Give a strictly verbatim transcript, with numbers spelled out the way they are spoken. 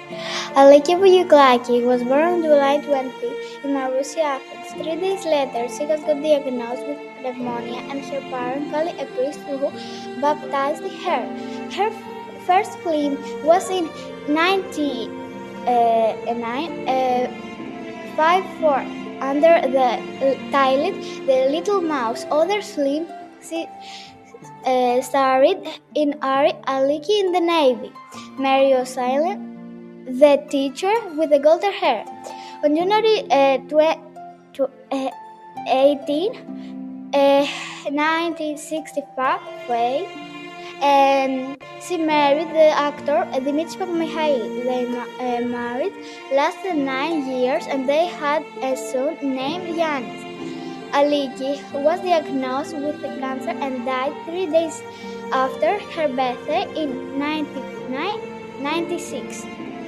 Aliki Vuyuklaki was born on July twentieth in Marousi, Athens. Three days later, she was diagnosed with pneumonia, and her parents called a priest who baptized her. Her first film was in nineteen fifty-four under the title The Little Mouse. Other films she uh, starred in are Aliki in the Navy, Mary O'Sullivan, The Teacher with the Golden Hair. On January uh, eighteenth, uh, nineteen sixty-five, um, she married the actor Dimitri Papamikhail. They uh, married lasted nine years and they had a son named Yanis. Aliki was diagnosed with cancer and died three days after her birthday in nineteen ninety-six.